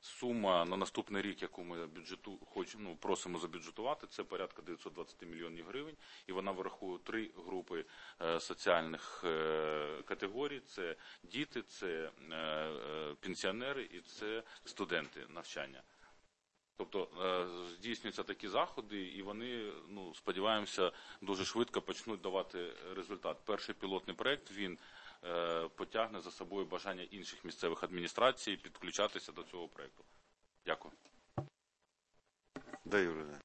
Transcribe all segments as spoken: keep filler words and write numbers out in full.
сума на наступний рік, яку ми бюджету, хоч, ну, просимо забюджетувати, це порядка дев'ятсот двадцять мільйонів гривень, і вона врахує три групи е, соціальних е, категорій. Це діти, це е, е, пенсіонери і це студенти навчання. Тобто здійснюються такі заходи, і вони, ну, сподіваємося, дуже швидко почнуть давати результат. Перший пілотний проєкт, він е, потягне за собою бажання інших місцевих адміністрацій підключатися до цього проєкту. Дякую. Да, Юрій.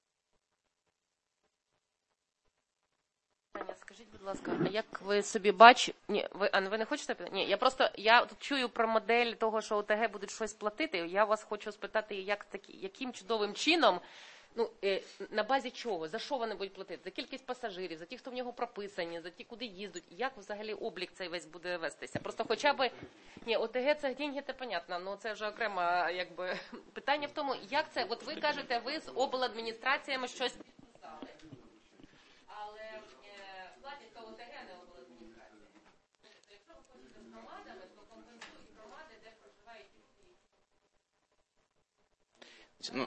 Скажіть, будь ласка, а як ви собі бачите... Ні, ви, а ви не хочете? Ні, я просто, я тут чую про модель того, що ОТГ будуть щось платити. Я вас хочу спитати, як такі, яким чудовим чином, ну, е, на базі чого, за що вони будуть платити? За кількість пасажирів, за ті, хто в нього прописані, за ті, куди їздять, як взагалі облік цей весь буде вестися? Просто хоча б, ні, ОТГ це деньги, це понятно, але це вже окремо, якби, питання в тому, як це, от ви кажете, ви з обладміністраціями щось підписали, але платять то ОТГ, не обладміністрація. Якщо ви хочете з громадами, то компенсують громади, де проживають діти. Ну,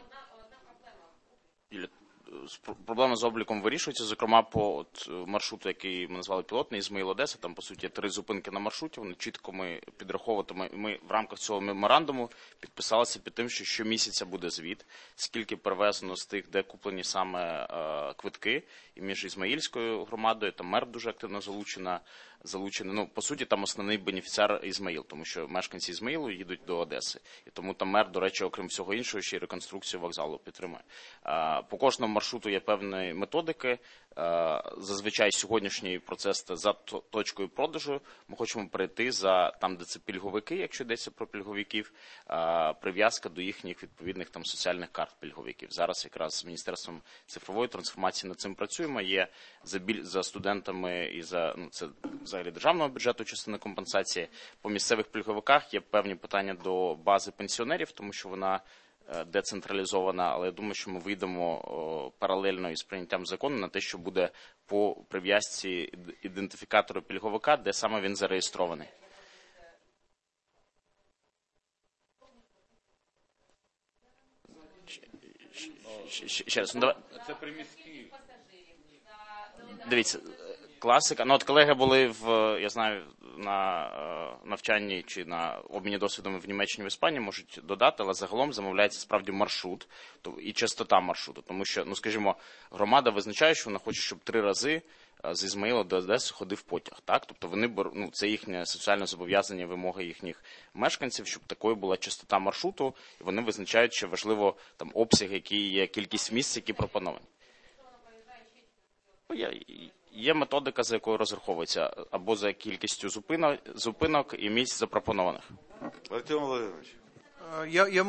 проблема з обліком вирішується, зокрема, по от маршруту, який ми назвали пілотний, Ізмаїл-Одеса, там, по суті, три зупинки на маршруті, вони чітко ми підраховувати, ми, ми в рамках цього меморандуму підписалися під тим, що щомісяця буде звіт, скільки перевезено з тих, де куплені саме е, квитки, і між Ізмаїльською громадою, там мер дуже активно залучена, залучений, ну, по суті, там основний бенефіціар Ізмаїл, тому що мешканці Ізмаїлу їдуть до Одеси, і тому там мер, до речі, окрім всього іншого, ще й реконструкцію вокзалу підтримує. Е, по кожному маршруту є певні методики. Зазвичай сьогоднішній процес за точкою продажу. Ми хочемо перейти за там, де це пільговики, якщо йдеться про пільговиків, прив'язка до їхніх відповідних там соціальних карт пільговиків. Зараз якраз з Міністерством цифрової трансформації над цим працюємо. Є за, біль... за студентами і за, ну, це взагалі державного бюджету частина компенсації. По місцевих пільговиках є певні питання до бази пенсіонерів, тому що вона децентралізована, але я думаю, що ми вийдемо о, паралельно із прийняттям закону на те, що буде по прив'язці ідентифікатору пільговика, де саме він зареєстрований. Ще раз, ну, давай. Це приміські. Дивіться, класика. Ну, от колеги були в, я знаю, на навчанні чи на обміні досвідом в Німеччині, в Іспанії можуть додати, але загалом замовляється справді маршрут і частота маршруту. Тому що, ну, скажімо, громада визначає, що вона хоче, щоб три рази з Ізмаїла до Одеси ходив потяг. Так? Тобто вони, ну, це їхнє соціальне зобов'язання, вимоги їхніх мешканців, щоб такою була частота маршруту, і вони визначають, що важливо там обсяг, який є, кількість місць, які пропоновані. Ну, я... Є методика, за якою розраховується, або за кількістю зупинок, зупинок і місць запропонованих. Артем Володимирович. Я, я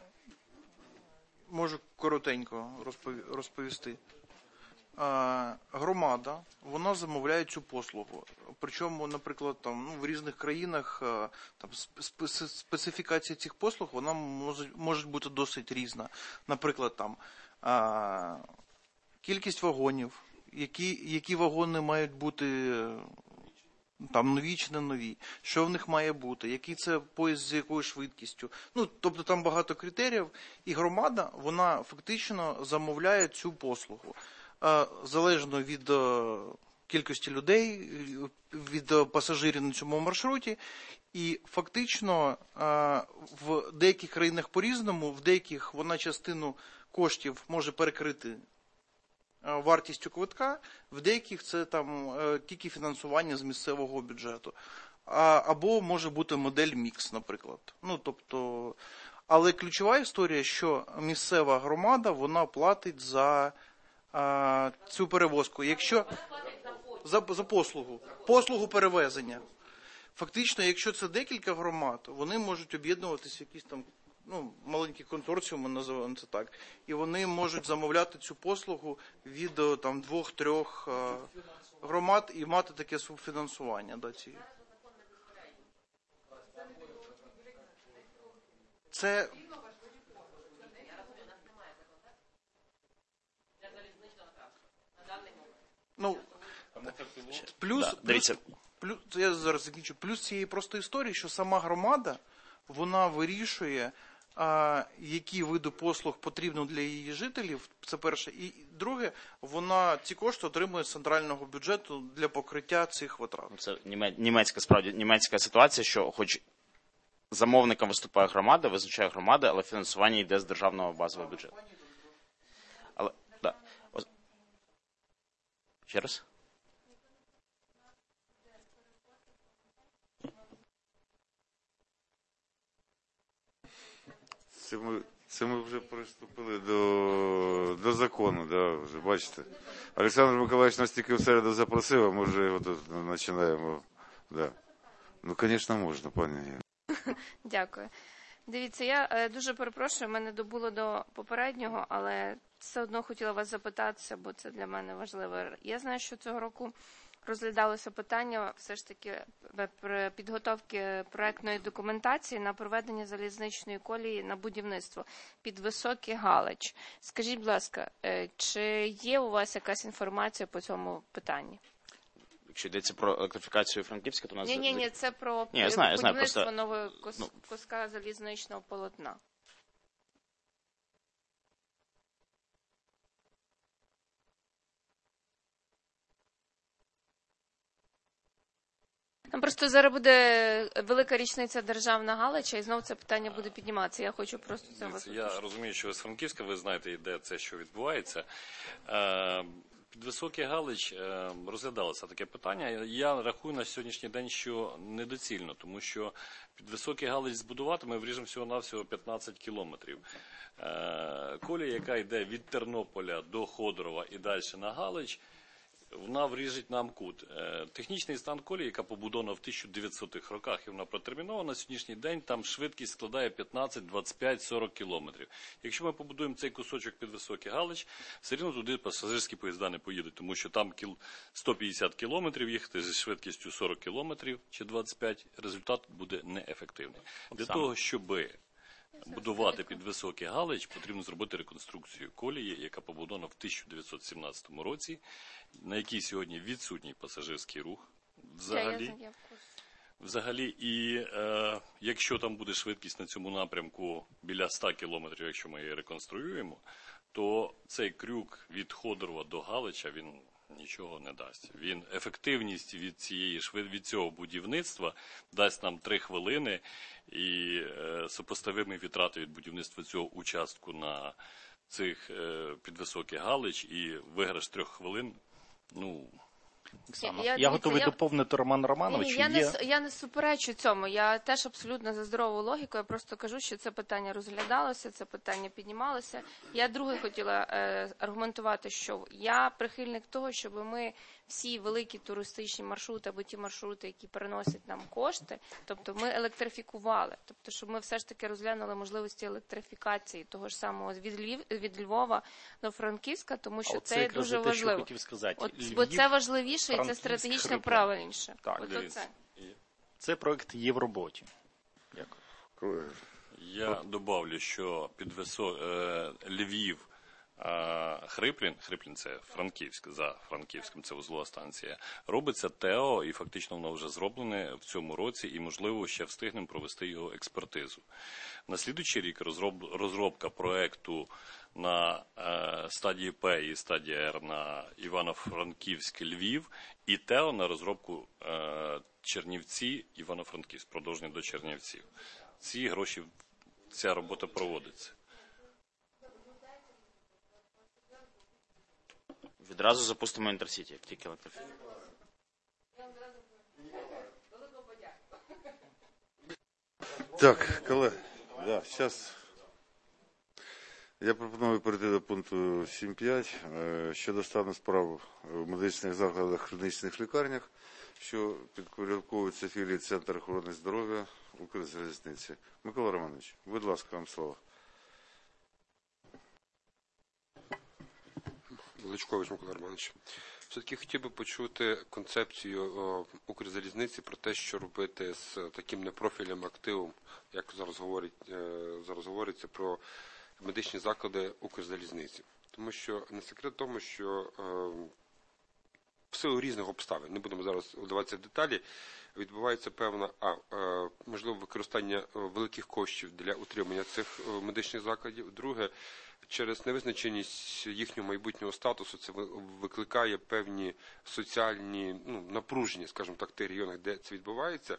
можу коротенько розповісти. Громада, вона замовляє цю послугу. Причому, наприклад, там, ну, в різних країнах там, специфікація цих послуг, вона може, може бути досить різна. Наприклад, там, кількість вагонів, Які, які вагони мають бути там нові чи не нові, що в них має бути, який це поїзд з якою швидкістю. Ну, тобто там багато критеріїв, і громада, вона фактично замовляє цю послугу. Залежно від кількості людей, від пасажирів на цьому маршруті. І фактично в деяких країнах по-різному, в деяких вона частину коштів може перекрити вартістю квитка, в деяких це там тільки фінансування з місцевого бюджету. А, або може бути модель мікс, наприклад. Ну, тобто, але ключова історія, що місцева громада, вона платить за а, цю перевозку. Якщо за, за послугу, послугу перевезення. Фактично, якщо це декілька громад, вони можуть об'єднуватися в якісь там, ну, маленькі консорціуми, називаємо це так, і вони можуть замовляти цю послугу від там двох-трьох громад і мати таке фінансування. Да, ці. Це... Ну, плюс, да, плюс, плюс, я зараз закінчу, плюс цієї простої історії, що сама громада, вона вирішує, а, які види послуг потрібно для її жителів, це перше. І друге, вона ці кошти отримує з центрального бюджету для покриття цих витрат. Це німе- німецька, справді, німецька ситуація, що хоч замовником виступає громада, визначає громада, але фінансування йде з державного базового бюджету. Але, да. Ось- Ще раз? Це ми, це ми вже приступили до, до закону, да, вже, бачите. Олександр Миколаївич нас тільки в середу запросив, а ми вже його тут починаємо. Да. Ну, звісно, можна, пані Яна. Дякую. Дивіться, я е, дуже перепрошую, мене добуло до попереднього, але все одно хотіла вас запитатися, бо це для мене важливо. Я знаю, що цього року розглядалося питання все ж таки при підготовки проектної документації на проведення залізничної колії на будівництво під Високий Галич. Скажіть, будь ласка, е, чи є у вас якась інформація по цьому питанні? Якщо йдеться про електрифікацію Франківська, то у нас... Ні, ні, ні, це про Ні, я знаю, я знаю, будівництво просто- нового кус- ну. куска залізничного полотна. Там просто зараз буде велика річниця Державна Галича, і знову це питання буде підніматися. Я хочу просто це вас. Дивіться, Я розумію, що ви з Франківська, ви знаєте, де це, що відбувається. Е, Під Високий Галич е, розглядалося таке питання. Я рахую на сьогоднішній день, що недоцільно, тому що під Високий Галич збудувати ми вріжемо всього-навсього п'ятнадцять кілометрів. Е, Колія, яка йде від Тернополя до Ходорова і далі на Галич, вона вріжить нам кут. Е, Технічний стан колії, яка побудована в тисяча дев'ятсотих роках, і вона протермінована на сьогоднішній день, там швидкість складає п'ятнадцять, двадцять п'ять, сорок кілометрів. Якщо ми побудуємо цей кусочок під Високий Галич, все рівно туди пасажирські поїзда не поїдуть, тому що там кіл- сто п'ятдесят кілометрів їхати зі швидкістю сорок кілометрів чи двадцять п'ять, результат буде неефективний. Для того, щоби будувати під Високий Галич, потрібно зробити реконструкцію колії, яка побудована в тисяча дев'ятсот сімнадцятому році, на якій сьогодні відсутній пасажирський рух взагалі. Я, я, я в курсі. Взагалі, і е, якщо там буде швидкість на цьому напрямку біля ста кілометрів, якщо ми її реконструюємо, то цей крюк від Ходорова до Галича, він нічого не дасть. Він ефективність від цієї швид від цього будівництва дасть нам три хвилини, і е, сопоставимі витрати від будівництва цього участку на цих е, під Високий Галич і виграш трьох хвилин, ну, Оксана. Я, Я дивіться, готовий я- доповнити Роман Ні, Романович. ні, я, не, Є... с- я не суперечу цьому. Я теж абсолютно за здорову логіку. Я просто кажу, що це питання розглядалося, це питання піднімалося. Я друге хотіла е, аргументувати, що я прихильник того, щоб ми всі великі туристичні маршрути або ті маршрути, які приносять нам кошти, тобто ми електрифікували. Тобто, щоб ми все ж таки розглянули можливості електрифікації того ж самого від, Львів, від Львова до Франківська, тому що От це є якраз дуже те, що важливо. хотів сказати. От, Львів, бо це важливіше і це Франківськ, стратегічно Хриплин. правильніше. Так, От дивіться. оце. Це проект є в роботі. Дякую. Колеги, Я добавлю, що під Висо... е, Львів, е, Хриплін, Хриплін це Франківськ, за Франківськом це вузлова станція, робиться ТЕО, і фактично воно вже зроблене в цьому році, і, можливо, ще встигнемо провести його експертизу. На слідуючий рік розроб... розробка проекту на е, стадії П і стадії Р на Івано-Франківськ, Львів, і ТЕО на розробку е, Чернівці, Івано-Франківськ, продовження до Чернівців. Ці гроші, ця робота проводиться. Відразу запустимо Інтерсіті, як тільки електрифікація. Так, колеги, да, зараз я пропоную перейти до пункту сім п'ять е, щодо стану справ в медичних закладах, клінічних лікарнях, що підпорядковується філії Центр охорони здоров'я Укрзалізниці. Микола Романович, будь ласка, вам слово. Величкович Микола Романович. Все-таки хотів би почути концепцію о, Укрзалізниці про те, що робити з таким непрофільним активом, як зараз говорить, е, зараз говориться про медичні заклади Укрзалізниці. Тому що не секрет в тому, що е, в силу різних обставин, не будемо зараз вдаватися в деталі, відбувається певна, а, е, можливо, використання е, великих коштів для утримання цих е, медичних закладів. Друге, через невизначеність їхнього майбутнього статусу це ви- викликає певні соціальні, ну, напруження, скажімо так, в тих регіонах, де це відбувається.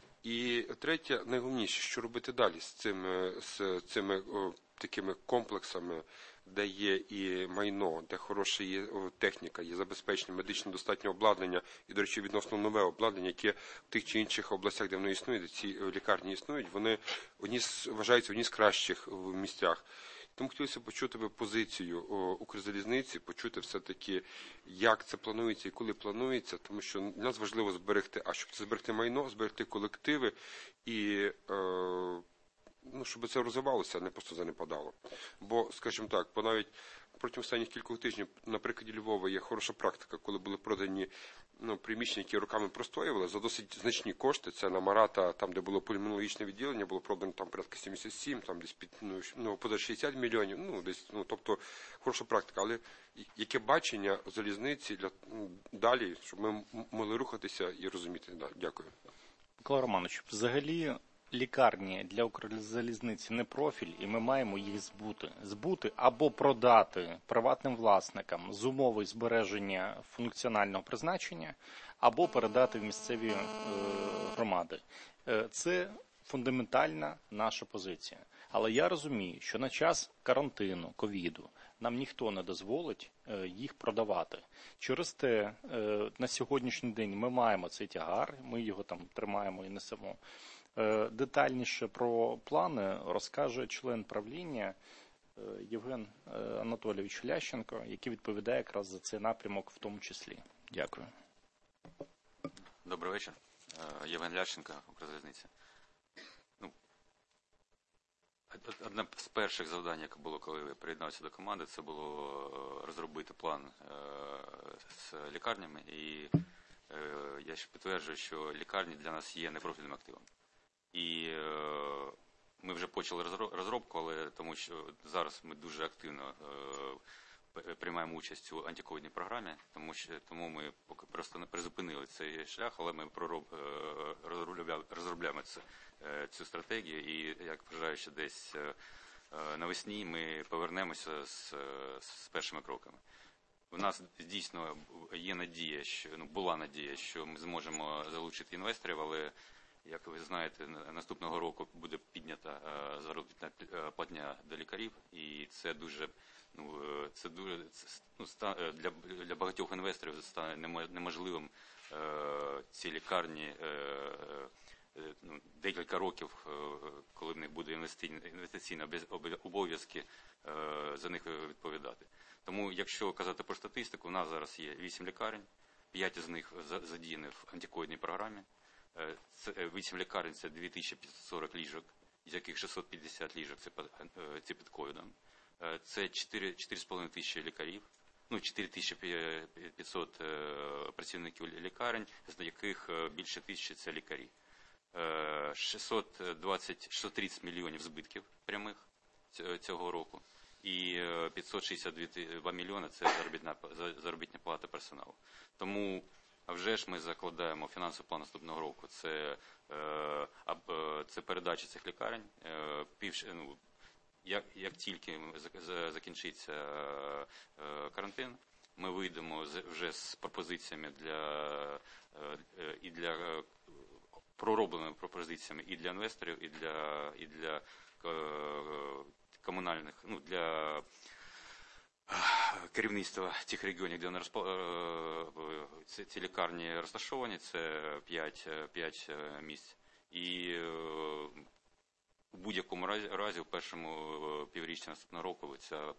І третє, найголовніше, що робити далі з цими, з цими о, такими комплексами, де є і майно, де хороша є о, техніка, є забезпечення, медично достатнє обладнання, і, до речі, відносно нове обладнання, яке в тих чи інших областях, де воно існує, де ці е, лікарні існують, вони одні з, вважаються одні з кращих в місцях. Тому хотілося почути би позицію о, Укрзалізниці, почути все-таки, як це планується і коли планується, тому що для нас важливо зберегти, а щоб це зберегти майно, зберегти колективи і е, ну, щоб це розвивалося, а не просто занепадало. Бо, скажімо так, бо навіть протягом останніх кількох тижнів, на прикладі Львова, є хороша практика, коли були продані ну, приміщення, які роками простоювали за досить значні кошти. Це на Марата, там, де було пульмонологічне відділення, було продано там порядка сімдесят сім, там десь під, ну, ну, поза шістдесят мільйонів, ну, десь, ну, тобто, хороша практика. Але яке бачення залізниці для ну, далі, щоб ми м- могли рухатися і розуміти? Да, дякую. Микола Романович, взагалі лікарні для Укрзалізниці не профіль, і ми маємо їх збути. Збути або продати приватним власникам з умови збереження функціонального призначення, або передати в місцеві е, громади. Е, це фундаментальна наша позиція. Але я розумію, що на час карантину, ковіду, нам ніхто не дозволить е, їх продавати. Через те, е, на сьогоднішній день ми маємо цей тягар, ми його там тримаємо і несемо. Е, детальніше про плани розкаже член правління е, Євген е, Анатолійович Лященко, який відповідає якраз за цей напрямок в тому числі. Дякую. Добрий вечір. Е, Євген Лященко, Укрзалізниця. Ну, од- одне з перших завдань, яке було, коли я приєднався до команди, це було е, розробити план е, з лікарнями. І е, я ще підтверджую, що лікарні для нас є непрофільним активом. І е, ми вже почали розро- розробку, але тому що зараз ми дуже активно е, п- приймаємо участь у антиковідній програмі, тому що тому ми поки просто не призупинили цей шлях, але ми пророб, е, розробляємо, розробляємо це, е, цю стратегію. І як вважаю, що десь е, навесні ми повернемося з, з першими кроками. У нас дійсно є надія, що ну була надія, що ми зможемо залучити інвесторів, але як ви знаєте, наступного року буде піднята е, заробітна е, платня до лікарів, і це дуже, ну е, це дуже це, ну, ста, е, для для багатьох інвесторів стане немо- неможливим е, ці лікарні е, е, ну, декілька років, е, коли в них буде інвестиційні інвестиційні обов'яз- обов'язки, е, за них відповідати. Тому, якщо казати про статистику, у нас зараз є вісім лікарень, п'ять з них за- задіяні в антиковідній програмі. Це вісім лікарень, це дві тисячі п'ятсот сорок ліжок, з яких шістсот п'ятдесят ліжок це, це під ковідом. Це чотири з половиною тисячі лікарів, ну чотири тисячі п'ятсот працівників лікарень, з яких більше тисячі це лікарі. шістсот двадцять, шістсот тридцять мільйонів збитків прямих цього року. І п'ятсот шістдесят два мільйони – це заробітна, заробітна плата персоналу. Тому, а вже ж ми закладаємо фінансовий план наступного року. Це, е, це передача цих лікарень. Е, пів, ну, як, як тільки закінчиться е, карантин, ми вийдемо з, вже з пропозиціями для, е, і для е, проробленими пропозиціями і для інвесторів, і для, і для е, комунальних, ну, для керівництва тих регіонів, де вони розпо... ці, ці лікарні розташовані, це п'ять місць. І у будь-якому разі, разі, в першому півріччі наступного року, ця,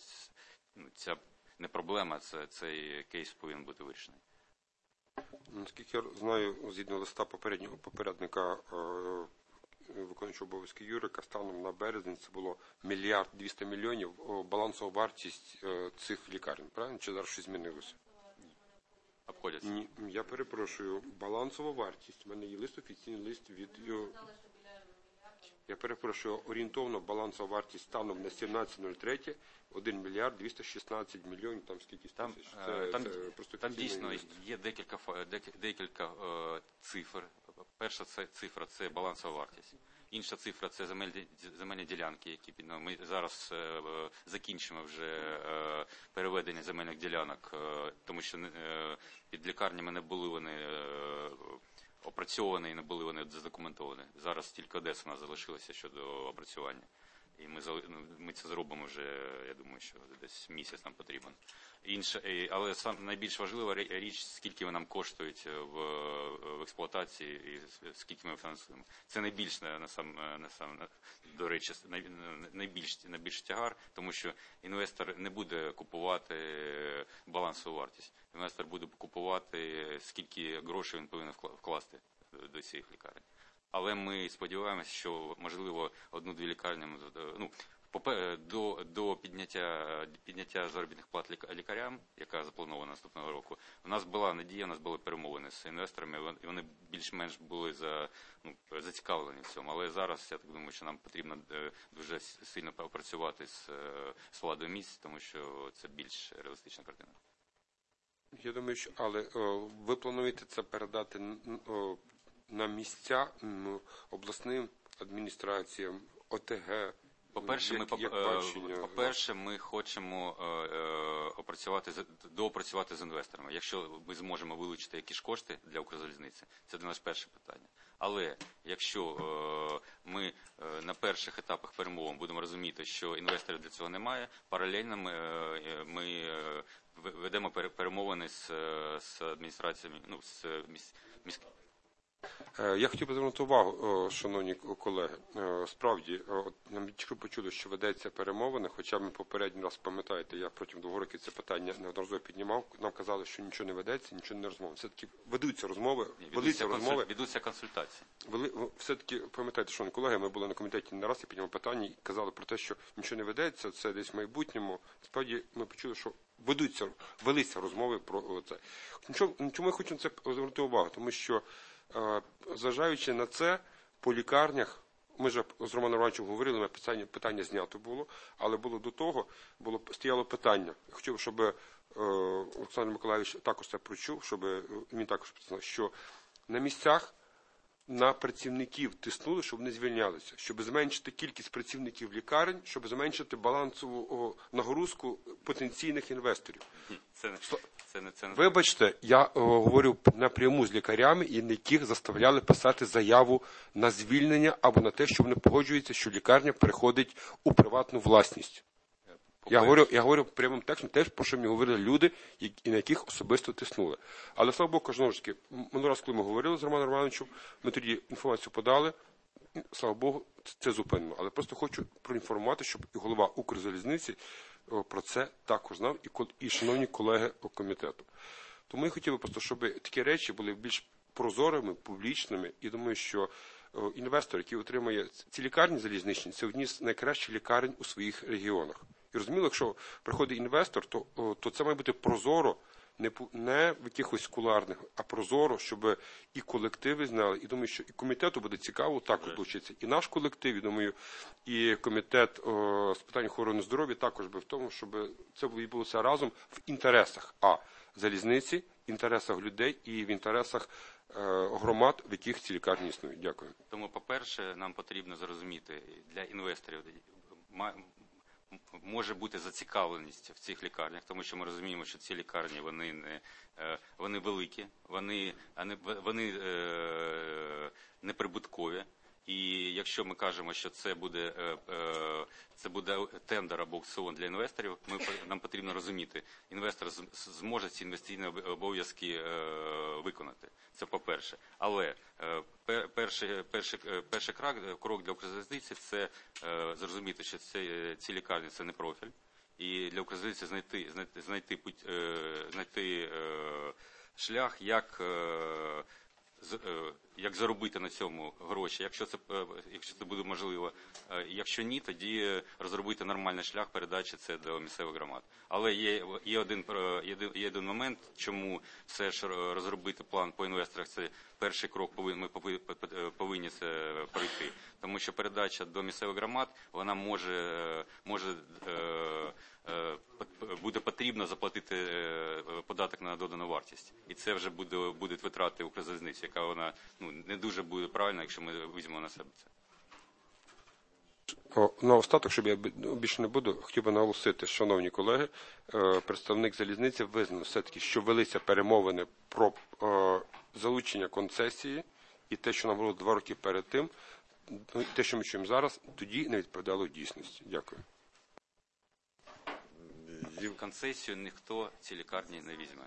ця не проблема, це, цей кейс повинен бути вирішений. Наскільки я знаю, згідно листа попереднього попередника виконуючого обов'язки Юрика, станом на березень це було мільярд двісті мільйонів балансова вартість цих лікарень, правильно? Чи зараз щось змінилося? Обходяться. Ні, я перепрошую, балансова вартість. У мене є лист, офіційний лист від... Я перепрошую, орієнтовно балансова вартість станом на сімнадцяте нуль третє один мільярд двісті шістнадцять мільйонів, там скільки Там, тисяч. е, Це, там, це просто там офіційна дійсно є декілька, фа- дек- декілька е, цифр. Перша це цифра – це балансова вартість. Інша цифра – це земельні, земельні ділянки, які під, ну, ми зараз е, закінчимо вже е, переведення земельних ділянок, е, тому що е, під лікарнями не були вони е, опрацьовані і не були вони задокументовані. Зараз тільки Одеса у нас залишилася щодо опрацювання. І ми, зали- ну, ми це зробимо вже, я думаю, що десь місяць нам потрібен. Інше, е, але сам найбільш важлива ре- річ, скільки вони нам коштують в, в експлуатації і скільки ми фінансуємо. Це найбільш, на сам, на сам, до речі, най, найбільш, найбільш тягар, тому що інвестор не буде купувати балансову вартість. Інвестор буде купувати, скільки грошей він повинен вкласти до цієї лікарні. Але ми сподіваємося, що, можливо, одну-дві лікарні, ну, до, до підняття, підняття заробітних плат лікарям, яка запланована наступного року, у нас була надія, у нас були перемовини з інвесторами, і вони більш-менш були за, ну, зацікавлені в цьому. Але зараз, я так думаю, що нам потрібно дуже сильно попрацювати з, з владою місць, тому що це більш реалістична картина. Я думаю, що, але о, ви плануєте це передати о, на місця м, обласним адміністраціям, О Те Ге? По-перше, ми, як, як бачення, по-перше, ми хочемо е, е, опрацювати, доопрацювати з інвесторами. Якщо ми зможемо вилучити якісь кошти для Укрзалізниці, це для нас перше питання. Але якщо е, ми е, на перших етапах перемовин будемо розуміти, що інвесторів для цього немає, паралельно ми, е, ми е, ведемо перемовини з, з адміністраціями, ну, з міськими. Я хотів би звернути увагу, шановні колеги. Справді, ми тільки почули, що ведеться перемовини, хоча ми попередній раз, пам'ятаєте, я протягом двох років це питання неодноразово піднімав, нам казали, що нічого не ведеться, нічого не розмовляється. Все-таки ведуться розмови, ведуться розмови. Ведуться консультації. Все-таки, пам'ятаєте, шановні колеги, ми були на комітеті не раз, я піднімав питання і казали про те, що нічого не ведеться, це десь в майбутньому. Справді, ми почули, що ведуться, велися розмови про це. Чому я хочу на це звернути увагу? Тому що зважаючи на це, по лікарнях, ми ж з Романом Романовичем говорили, питання, питання знято було, але було до того, було, стояло питання. Я хотів, щоб е, Олександр Миколаївич також це прочув, щоб він також сказав, що на місцях на працівників тиснули, щоб вони звільнялися, щоб зменшити кількість працівників лікарень, щоб зменшити балансову о, нагрузку потенційних інвесторів. Це не, це не, це не... Вибачте, я о, говорю напряму з лікарями, і яких заставляли писати заяву на звільнення або на те, що вони погоджуються, що лікарня переходить у приватну власність. Я говорю, я говорю прямим текстом теж, про що мені говорили люди, які, на яких особисто тиснули. Але, слава Богу, знову ж таки, минулий раз, коли ми говорили з Романом Романовичем, ми тоді інформацію подали, слава Богу, це зупинено. Але просто хочу проінформувати, щоб і голова Укрзалізниці про це також знав, і, і шановні колеги по комітету. Тому я хотів би просто, щоб такі речі були більш прозорими, публічними, і думаю, що інвестор, який отримує ці лікарні залізничні, це одні з найкращих лікарень у своїх регіонах. І розуміло, якщо приходить інвестор, то, то це має бути прозоро, не, не в якихось куларних, а прозоро, щоб і колективи знали. І думаю, що і комітету буде цікаво також долучитися. І наш колектив, і думаю, і комітет о, з питань охорони здоров'я також би в тому, щоб це відбулося разом в інтересах а залізниці, в інтересах людей і в інтересах е, громад, в яких ці лікарні існують. Дякую. Тому, по-перше, нам потрібно зрозуміти для інвесторів, може бути зацікавленість в цих лікарнях, тому що ми розуміємо, що ці лікарні, вони не, вони великі, вони, вони неприбуткові. І якщо ми кажемо, що це буде, це буде тендер або аукціон для інвесторів, ми, нам потрібно розуміти, інвестор зможе ці інвестиційні обов'язки виконати. Це по-перше. Але перший, перший, перший крок, крок для Укрзалізниці – це зрозуміти, що це, ці лікарні – це не профіль. І для Укрзалізниці знайти, знайти, знайти, знайти шлях, як як заробити на цьому гроші, якщо це, якщо це буде можливо. Якщо ні, тоді розробити нормальний шлях передачі це до місцевих громад. Але є, є, один, є один момент, чому все ж розробити план по інвесторах, це перший крок, ми повинні це пройти. Тому що передача до місцевих громад, вона може, може буде потрібно заплатити податок на додану вартість. І це вже буде, будуть витрати Укрзалізниці, яка вона ну, не дуже буде правильна, якщо ми візьмемо на себе це. На остаток, щоб я більше не буду, хотів би наголосити, шановні колеги, представник залізниці визнав все-таки, що велися перемовини про залучення концесії, і те, що нам було два роки перед тим, те, що ми чуємо зараз, тоді не відповідало дійсності. Дякую. Концесію ніхто ці лікарні не візьме.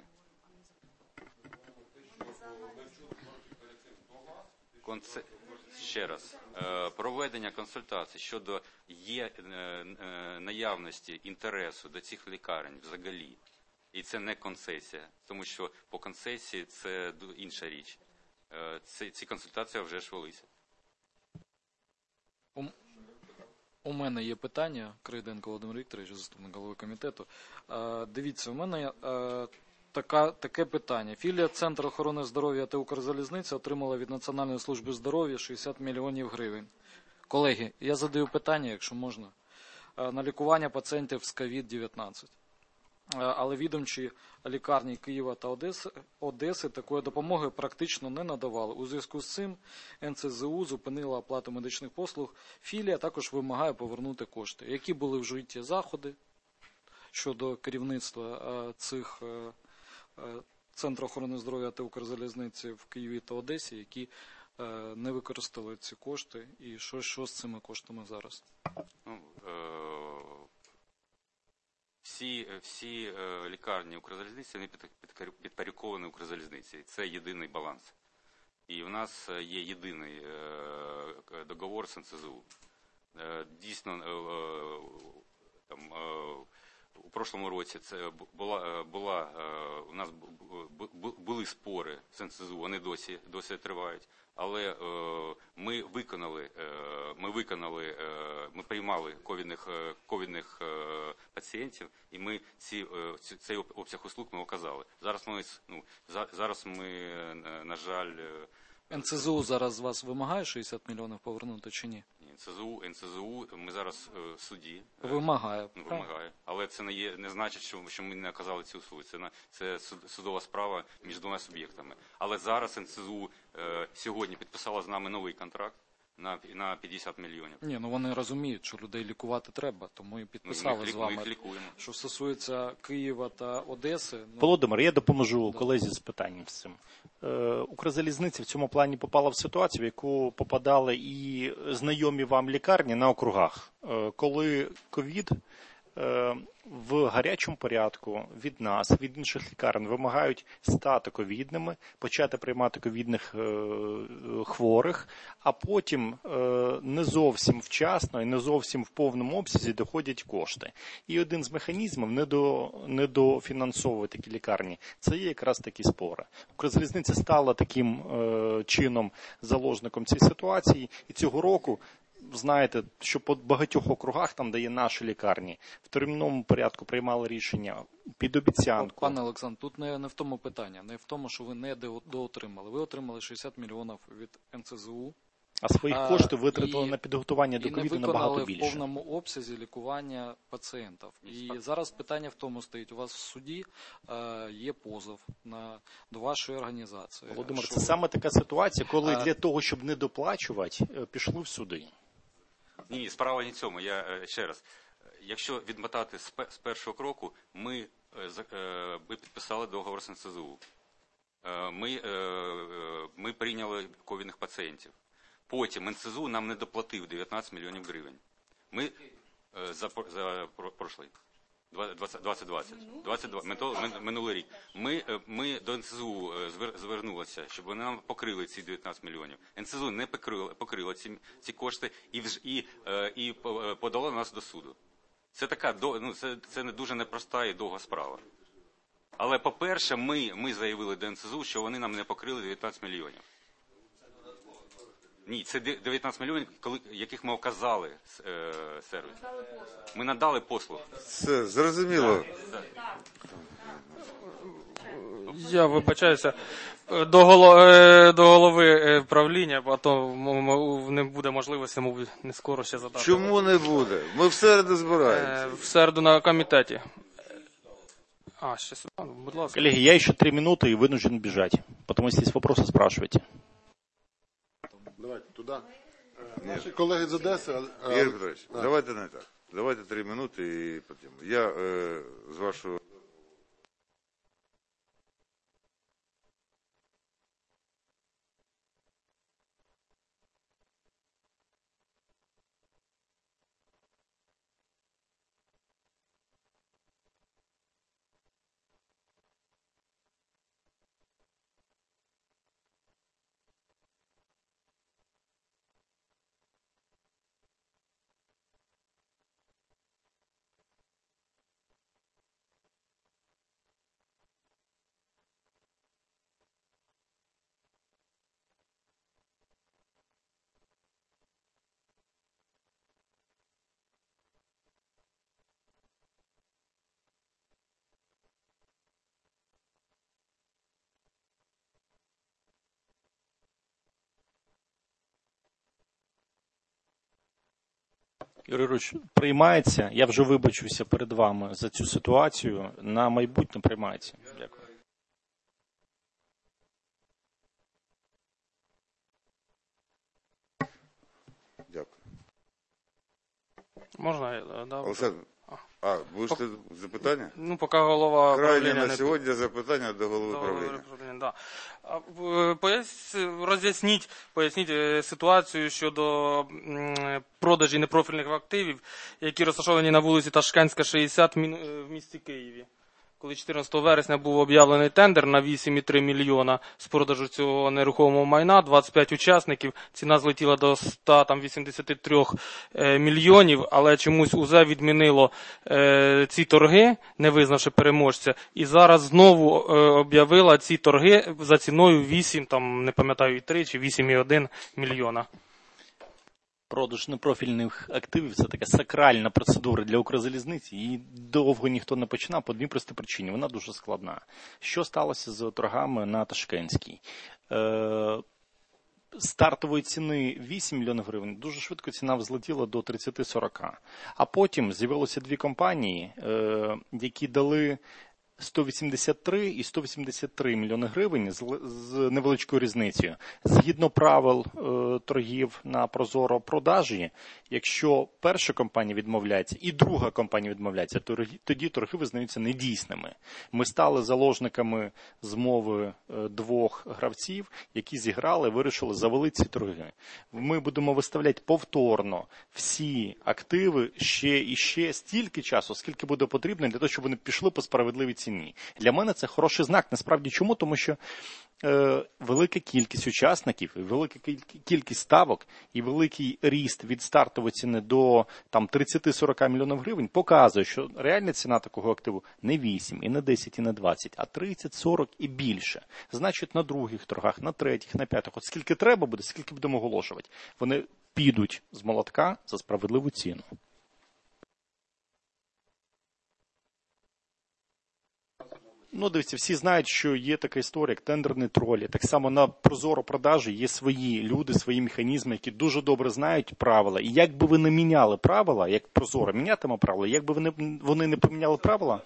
Конце... Ще раз, проведення консультацій щодо є наявності інтересу до цих лікарень взагалі. І це не концесія, тому що по концесії це інша річ. Ці, ці консультації вже ж велися. У, у мене є питання, Крейденко Володимир Вікторович, заступник голови комітету. А, дивіться, у мене а, така, таке питання. Філія Центру охорони здоров'я та Укрзалізниця отримала від Національної служби здоров'я шістдесят мільйонів гривень. Колеги, я задаю питання, якщо можна, а, на лікування пацієнтів з ковід дев'ятнадцять. Але відомчі лікарні Києва та Одеси, Одеси такої допомоги практично не надавали. У зв'язку з цим ен це зе у зупинила оплату медичних послуг. Філія також вимагає повернути кошти. Які були вжиті заходи щодо керівництва цих Центру охорони здоров'я та Укрзалізниці в Києві та Одесі, які не використали ці кошти, і що, що з цими коштами зараз? Ну, Всі, всі е, лікарні Укрзалізниці вони підпорядковані Укрзалізниці. Це єдиний баланс. І в нас є єдиний е, договор з ен це зе у. Е, дійсно, е, там, е, у прошлому році це була, була, е, у нас були спори з ен це зе у, вони досі, досі тривають. Але е, ми виконали, е, ми виконали, е, ми приймали ковідних, е, ковідних е, пацієнтів, і ми ці, е, цей обсяг услуг ми оказали. Зараз ми, ну, за, зараз ми, на жаль, е, ен це зе у зараз з вас вимагає шістдесят мільйонів повернути чи ні? ен це зе у, ен це зе у, ми зараз е, в суді. Е, вимагає. Ну, вимагає. Але це не є, не значить, що, що ми не оказали ці услуги. Це, на, це судова справа між двома суб'єктами. Але зараз ен це зе у е, сьогодні підписала з нами новий контракт на, на п'ятдесят мільйонів. Ні, ну вони розуміють, що людей лікувати треба, тому і підписали ми їх, з вами. Ми їх лікуємо. Що стосується Києва та Одеси... Ну... Володимир, я допоможу да. колезі з питанням з цим. Е, Укрзалізниця в цьому плані попала в ситуацію, в яку попадали і знайомі вам лікарні на округах. Е, коли ковід е, в гарячому порядку від нас, від інших лікарень вимагають стати ковідними, почати приймати ковідних е, хворих, а потім е, не зовсім вчасно і не зовсім в повному обсязі доходять кошти. І один з механізмів недо, недофінансовувати такі лікарні – це є якраз такі спори. Укрзалізниця стала таким е, чином заложником цієї ситуації, і цього року знаєте, що по багатьох округах, там, де є наші лікарні, в терміновому порядку приймали рішення під обіцянку. Пане Олександр, тут не, не в тому питання, не в тому, що ви не доотримали. Ви отримали шістдесят мільйонів від ен це зе у. А свої а, кошти витратили і, на підготування до ковіду набагато більше. І не виконали в повному обсязі лікування пацієнтів. І зараз питання в тому стоїть. У вас в суді е, є позов на, до вашої організації. Володимир, що... це саме така ситуація, коли а... для того, щоб не доплачувати, пішли в суди. Ні, справа не в цьому. Я ще раз. Якщо відмотати з першого кроку, ми, ми підписали договор з ен це зе у. Ми, ми прийняли ковідних пацієнтів. Потім ен це зе у нам не доплатив дев'ятнадцять мільйонів гривень. Ми за, за прошлий, двадцять двадцять, двадцять два, минулий рік. Ми, ми до ен це зе у звернулися, щоб вони нам покрили ці дев'ятнадцять мільйонів. ен це зе у не покрила, покрила ці, ці кошти і, і, і подала нас до суду. Це така, ну, це, це не дуже непроста і довга справа. Але, по-перше, ми, ми заявили до ен це зе у, що вони нам не покрили дев'ятнадцять мільйонів. Ні, це дев'ятнадцять мільйонів, коли, яких ми оказали е, сервіс. Ми надали послугу. Все, зрозуміло. Я вибачаюся. До, голов... до голови правління, а то не буде можливості, мабуть, не скоро ще задати. Чому не буде? Ми в середу збираємося. В середу на комітеті. А, ще сюди, будь ласка. Коллеги, я еще три минуты и вынужден бежать. Потому что есть вопросы, спрашивайте. Давайте туди. Наші колеги з Одеси... Ігор Петрович, а. давайте не так. Давайте три минути і потім. Я е, з вашого... Юрій Юрійович, приймається, я вже вибачуся перед вами за цю ситуацію, на майбутнє приймається. Дякую. Дякую. Можна я? Да, Олександр, а, будете запитання? Ну, поки голова Крайнє правління на не... сьогодні запитання до голови До правління. голови правління, да. А, в- пояс... Роз'ясніть, поясніть е, ситуацію щодо м, продажі непрофільних активів, які розташовані на вулиці Ташкентська, шістдесят в мін- е, в місті Києві. Коли чотирнадцятого вересня був об'явлений тендер на вісім цілих три мільйона з продажу цього нерухомого майна, двадцять п'ять учасників, ціна злетіла до сто вісімдесят три е, мільйонів, але чомусь УЗ відмінило е, ці торги, не визнавши переможця, і зараз знову е, об'явила ці торги за ціною вісім, там, не пам'ятаю, три чи вісім цілих один мільйона. Продаж непрофільних активів – це така сакральна процедура для Укрзалізниці. Її довго ніхто не починав по одній простій причині. Вона дуже складна. Що сталося з торгами на Ташкентській? Е, стартової ціни вісім мільйонів гривень, дуже швидко ціна взлетіла до тридцять сорок. А потім з'явилося дві компанії, е, які дали сто вісімдесят три і сто вісімдесят три мільйони гривень з, з невеличкою різницею. Згідно правил е, торгів на Прозоро продажі, якщо перша компанія відмовляється і друга компанія відмовляється, то тоді торги визнаються недійсними. Ми стали заложниками змови е, двох гравців, які зіграли, вирішили завалити ці торги. Ми будемо виставляти повторно всі активи ще і ще стільки часу, скільки буде потрібно для того, щоб вони пішли по справедливій ціні. Для мене це хороший знак. Насправді чому? Тому що е, велика кількість учасників, велика кількість ставок і великий ріст від стартової ціни до там тридцять сорок мільйонів гривень показує, що реальна ціна такого активу не вісім, і не десять, і не двадцять, а тридцять, сорок і більше. Значить, на других торгах, на третіх, на п'ятих, от скільки треба буде, скільки будемо оголошувати. Вони підуть з молотка за справедливу ціну. Ну, дивіться, всі знають, що є така історія, як тендерні тролі. Так само на Прозоро продажі є свої люди, свої механізми, які дуже добре знають правила. І як би ви не міняли правила, як Прозоро мінятиме правила, як би вони, вони не поміняли правила,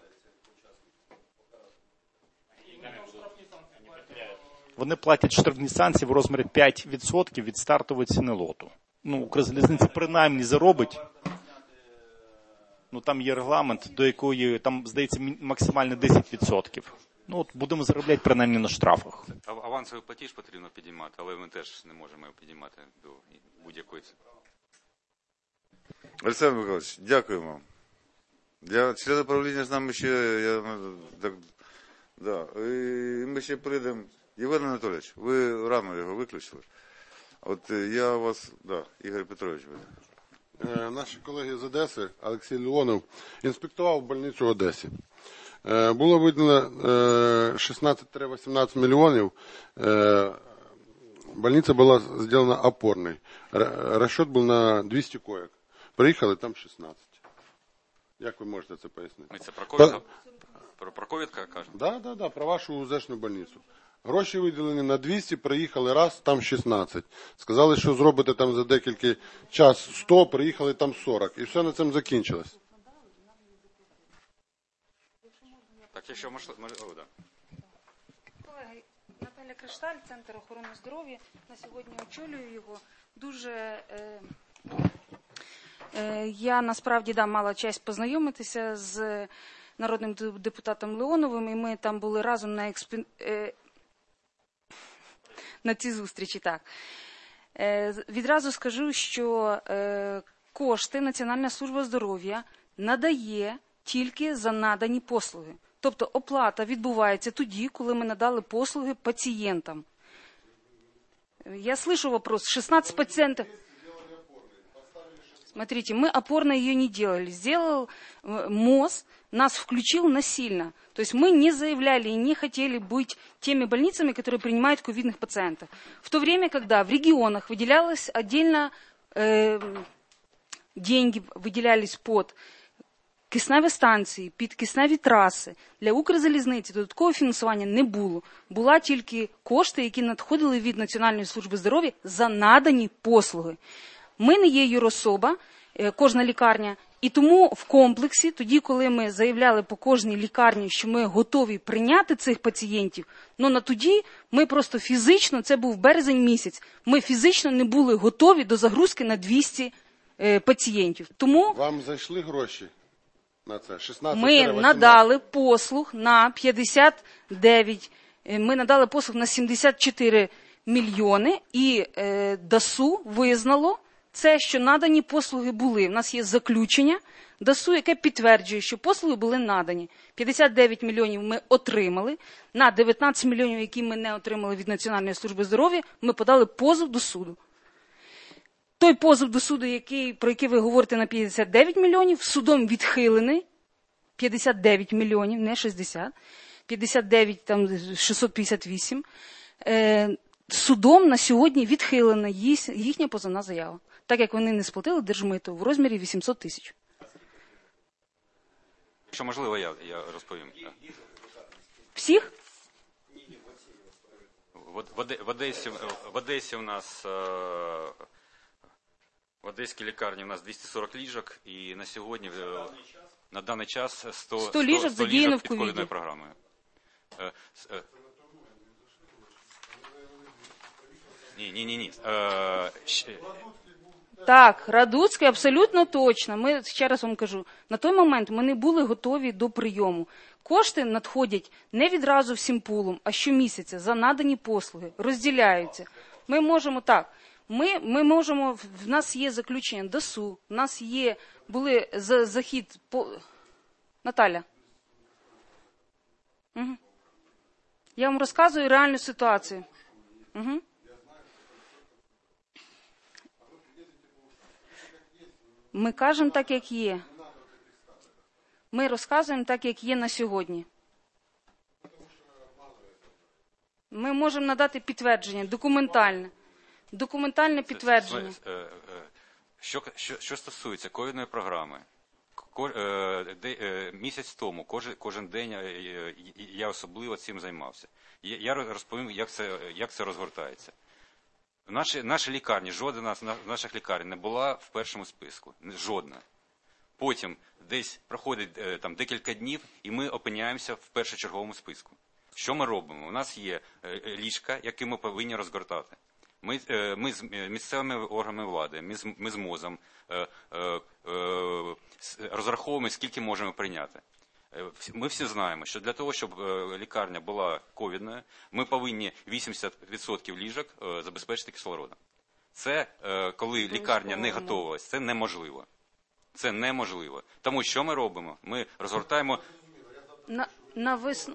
вони платять штрафні санкції в розмірі п'ять відсотків від стартової ціни лоту. Ну, Укрзалізниця принаймні заробить. Ну, там є регламент, до якої, там, здається, максимально десять відсотків. Ну, от будемо заробляти принаймні на штрафах. А- Авансовий платіж потрібно підіймати, але ми теж не можемо його підіймати до будь-якої ціни. Олександр Миколаївич, дякуємо. Для члена правління з нами ще, я, так, да, і ми ще прийдемо. Євген Анатолійович, ви рано його виключили. От я вас, да, Ігор Петрович буде. Е, Наші колеги з Одеси, Олексій Леонов, інспектував больницю в Одесі. Е, Було видно шістнадцять-вісімнадцять мільйонів е, больница была сделана опорной. Р- Расчет был на двести коек. Приїхали, там шістнадцять. Як ви можете це пояснити? Ми це про ковід, про, про ковід кажемо? Да, да, да, про вашу УЗшну больницю. Гроші виділені на двісті, приїхали раз, там шістнадцять. Сказали, що зробите там за декілька час сто, приїхали там сорок. І все на цьому закінчилось. Так, якщо можливо, можливо, да. Колеги, Наталя Кришталь, Центр охорони здоров'я. На сьогодні очолюю його. Дуже е, е, я насправді да, мала честь познайомитися з народним депутатом Леоновим, і ми там були разом на експі... е, на цій зустрічі. Так. Е, відразу скажу, що е, кошти Національна служба здоров'я надає тільки за надані послуги. Тобто оплата відбувається тоді, коли ми надали послуги пацієнтам. Я слышу вопрос. шестнадцать пациентов. Смотрите, мы опорно ее не делали. Сделал МОЗ, нас включил насильно. То есть мы не заявляли и не хотели быть теми больницами, которые принимают ковидных пациентов. В то время, когда в регионах выделялось отдельно э, деньги, выделялись под кисневі станції, під кисневі траси. Для Укрзалізниці додаткового фінансування не було. Була тільки кошти, які надходили від Національної служби здоров'я за надані послуги. Ми не є юрособа, кожна лікарня, і тому в комплексі, тоді, коли ми заявляли по кожній лікарні, що ми готові прийняти цих пацієнтів, ну на тоді ми просто фізично, це був березень місяць, ми фізично не були готові до загрузки на двісті е, пацієнтів. Тому вам зайшли гроші? На це шістнадцять ми надали послуг на п'ятдесят дев'ять, ми надали послуг на сімдесят чотири мільйони, і е, ДАСУ визнало це, що надані послуги були. У нас є заключення ДАСУ, яке підтверджує, що послуги були надані. п'ятдесят дев'ять мільйонів ми отримали, на дев'ятнадцять мільйонів, які ми не отримали від Національної служби здоров'я, ми подали позов до суду. Той позов до суду, який, про який ви говорите на п'ятдесят дев'ять мільйонів, судом відхилений, п'ятдесят дев'ять мільйонів, не шістдесят, п'ятдесят дев'ять, там шістсот п'ятдесят вісім, е, судом на сьогодні відхилена їхня позовна заява, так як вони не сплатили держмито в розмірі вісімсот тисяч. Якщо можливо, я, я розповім. Всіх? В, в, Оде- в, Одесі, в Одесі у нас... Е, В Одеській лікарні у нас двісті сорок ліжок, і на сьогодні, на даний час, сто, сто ліжок задіяно в під ковіді. ковідною програмою. Е, е, Ні, ні, ні, ні. Е, ще- Так, Радуцький абсолютно точно. Ми, ще раз вам кажу, на той момент ми не були готові до прийому. Кошти надходять не відразу всім пулом, а щомісяця за надані послуги, розділяються. Ми можемо так, ми, ми можемо, в нас є заключення ДАСУ, в нас є, були за, захід по... Наталя. Угу. Я вам розказую реальну ситуацію. Угу. Ми кажемо так, як є. Ми розказуємо так, як є на сьогодні. Ми можемо надати підтвердження, документальне. Документальне підтвердження. Е, е, Що, що, що стосується ковідної програми, ко- е, де- е, місяць тому, кожен, кожен день е, е, я особливо цим займався. Я, я розповім, як це, як це розгортається. В нашій, нашій лікарні, жодна з на- наших лікарень не була в першому списку. Жодна. Потім десь проходить е, там декілька днів, і ми опиняємося в першочерговому списку. Що ми робимо? У нас є е, ліжка, які ми повинні розгортати. Ми, е, ми з е, місцевими органами влади, ми з, ми з МОЗом е, е, е, с- розраховуємо, скільки можемо прийняти. Е, всі- Ми всі знаємо, що для того, щоб е, лікарня була ковідною, ми повинні вісімдесят відсотків ліжок е, забезпечити кислородом. Це, е, коли лікарня не готувалась, це неможливо. Це неможливо. Тому що ми робимо? Ми розгортаємо... На, на вис...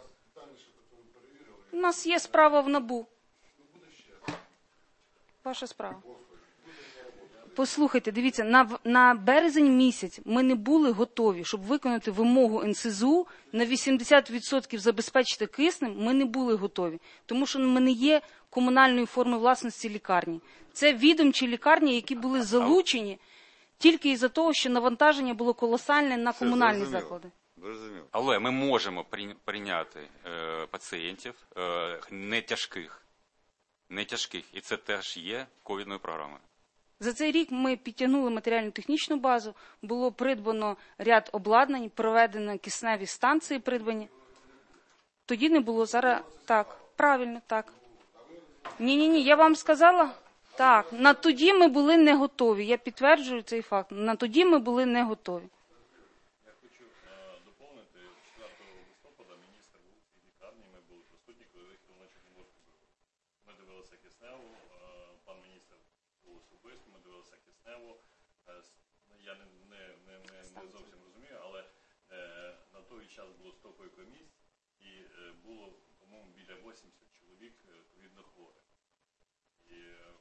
У нас є справа в НАБУ. Ваша справа. Послухайте, дивіться, на, на березень місяць ми не були готові, щоб виконати вимогу ен ес зет у на вісімдесят відсотків забезпечити киснем, ми не були готові. Тому що ми не є комунальної форми власності лікарні. Це відомчі лікарні, які були залучені тільки із-за того, що навантаження було колосальне на комунальні зрозуміло. заклади. Зрозуміло. Але ми можемо прий- прийняти е, пацієнтів е, не тяжких, не тяжких, і це теж є ковідною програмою. За цей рік ми підтягнули матеріально-технічну базу, було придбано ряд обладнань, проведено кисневі станції придбані. Тоді не було, зараз так, правильно, так. Ні-ні-ні, я вам сказала, так, на тоді ми були не готові, я підтверджую цей факт, на тоді ми були не готові. Я хочу доповнити, четвертого листопада міністр був у цій лікарні, ми були присутні, коли виїхали на Чорноморську биву. Ми дивилися кисневу, пан міністр був особисто, ми дивилися кисневу. Я не, не, не, не, не зовсім розумію, але на той час було сто койко-місць і було, по-моєму, біля вісімдесят чоловік ковідно хворих. І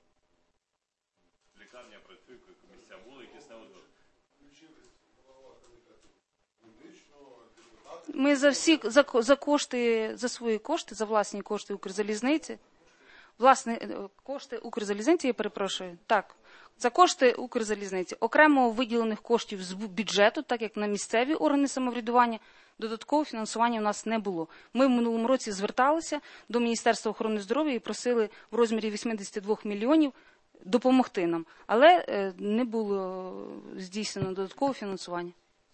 лікарня працює, койко-місця були, і кисневу дуже. Ми за всі, за, за кошти, за свої кошти, за власні кошти Укрзалізниці, власне, кошти Укрзалізниці, я перепрошую, так, за кошти Укрзалізниці, окремо виділених коштів з бюджету, так як на місцеві органи самоврядування, додаткового фінансування у нас не було. Ми в минулому році зверталися до Міністерства охорони здоров'я і просили в розмірі вісімдесят два мільйонів допомогти нам, але не було здійснено додаткового фінансування.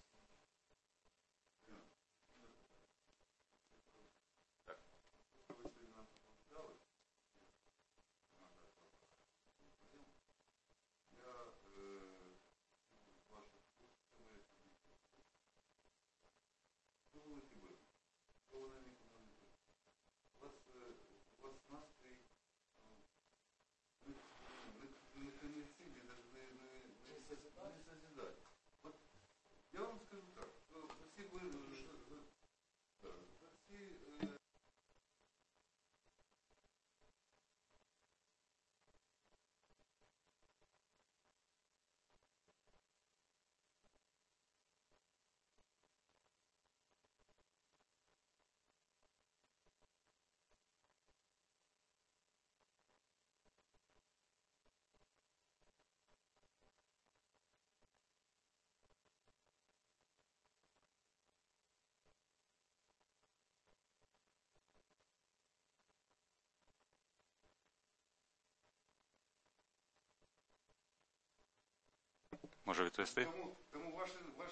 Я вам скажу так, всі були... Може відповісти? Тому, тому ваш, ваш...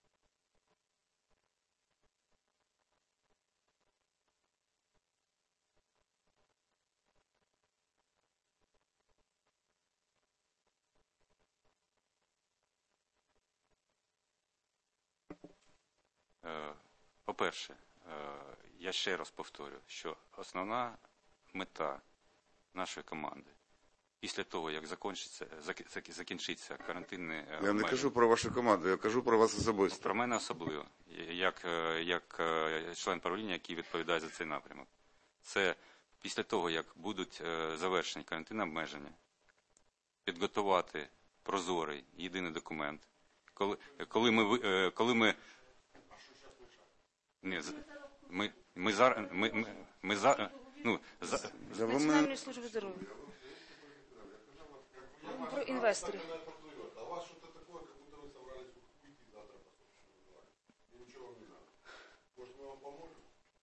По-перше, я ще раз повторю, що основна мета нашої команди після того, як закінчиться, закінчиться карантинне Я обмеження. не кажу про вашу команду, я кажу про вас особисто. Про мене особливо, як, як член правління, який відповідає за цей напрямок. Це після того, як будуть завершені карантинні обмеження, підготувати прозорий єдиний документ. Коли, коли ми... Коли ми Ні, ми, ми зараз... Ми, ми, ми за, ну, за... Національної служби здоров'я. Про інвесторів. А у вас что-то такое, как будто вы собрались уйти завтра, и ничего вам не надо. Может, мы вам поможем?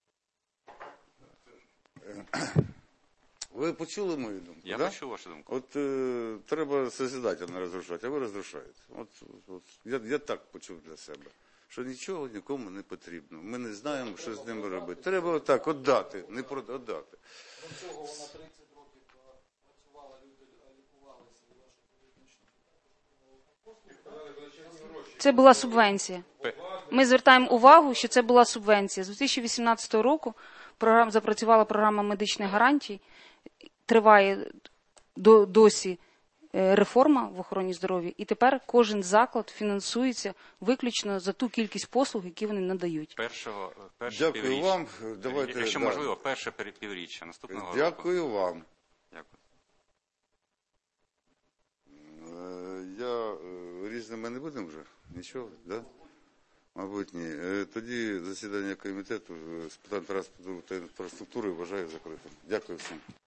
Ви почули мою думку? Я да? почув вашу думку. От е, треба созидати, а не розрушати, а ви розрушаєте. От, от, я, я так почув для себе, що нічого нікому не потрібно. Ми не знаємо, що з ними робити. Треба отак, віддати, не продати. До цього вона тридцять років працювала, люди лікувалися, і ваша політична. Це була субвенція. Ми звертаємо увагу, що це була субвенція. З дві тисячі вісімнадцятого року програм, запрацювала програма медичних гарантій. Триває до, досі реформа в охороні здоров'я. І тепер кожен заклад фінансується виключно за ту кількість послуг, які вони надають. Першого, перше Дякую півріччя. вам. Давайте, Якщо да. можливо, перше півріччя наступного Дякую року. вам. Дякую. Е, я е, різними ми не будемо вже? Нічого, да? Мабуть, ні. Е, Тоді засідання комітету е, з питань транспорту та інфраструктури вважаю закритим. Дякую всім.